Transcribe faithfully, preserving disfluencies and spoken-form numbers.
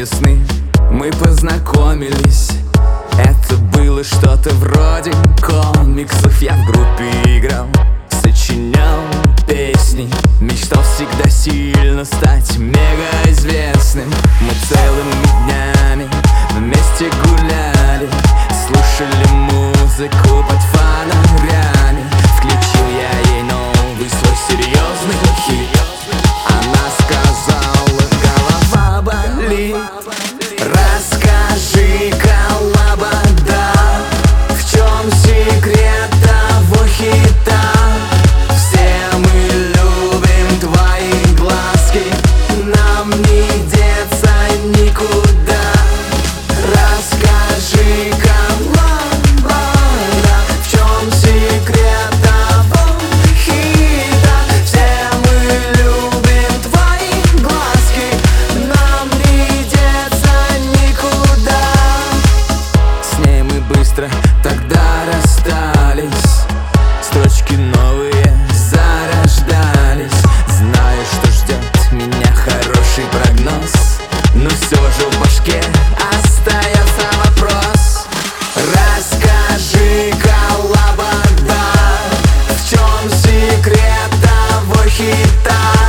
весны мы познакомились. Это было что-то вроде комиксов. Я в группе играл, сочинял песни, мечтал всегда сильно стать мега известным. Мы целыми днями вместе гуляли, слушали музыку под фонарями. Включил я ей новый свой серьезный хит. Она сказала: голова болит. Расскажи-ка, лобода, в чем секрет того хита? Все мы любим твои глазки, нам не деться никуда. Расскажи-ка, лобода, в чем секрет того хита? Все мы любим твои глазки, нам не деться никуда. С ней мы быстро тогда расстались, строчки новые зарождались. Знаю, что ждет меня хороший прогноз, но все же в башке остается вопрос. Расскажи-ка, лобода, в чем секрет того хита?